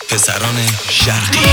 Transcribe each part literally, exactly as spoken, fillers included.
پسران شرقی.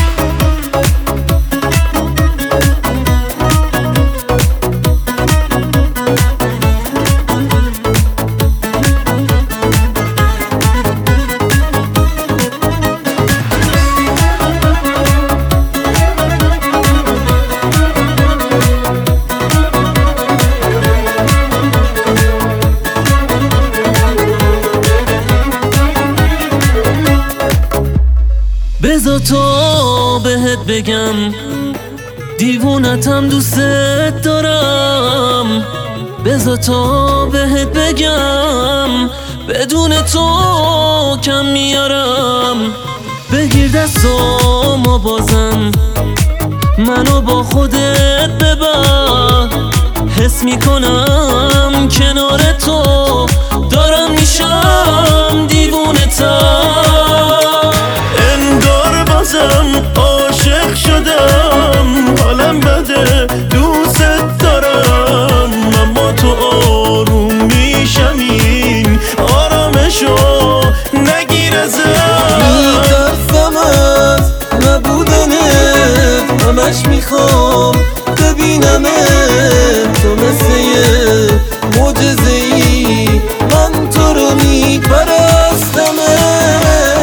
بذار تو بهت بگم دیوونتم دوستت دارم. بذار تو بهت بگم بدون تو کم میارم. بگیر دستامو بازم منو با خودت ببر. حس میکنم کنار تو دارم میشم دیوونتم. انگار بازم عاشق شدم، حالم بده دوست دارم. اما تو آروم میشم این آرامشو نگیر ازم. میترسم از نبودنت، همش میخوام ببینمت. تو مثل یه معجزه‌ای من تو رو میپرستمت.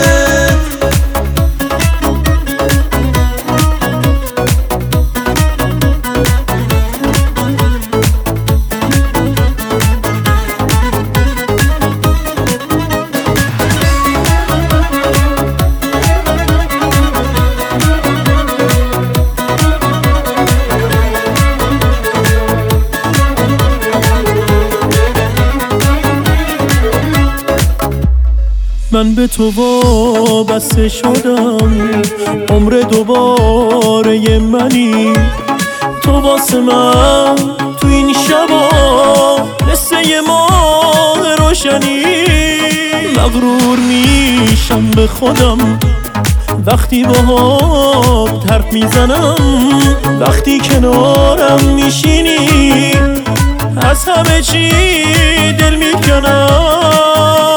من به تو وابسته شدم، عمر دوباره منی. تو واسه من تو این شبا مثل یه ماه روشنی. مغرور میشم به خودم وقتی باهات حرف میزنم. وقتی کنارم میشینی از همه چی دل میکنم.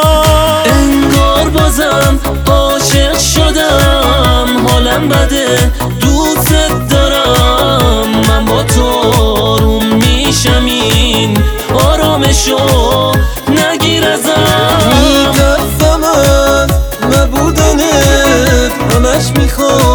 بازم عاشق شدم، حالم بده دوست دارم. من با تو آروم میشم این آرامشو نگیر ازم. میترسم از نبودنت، همش میخوام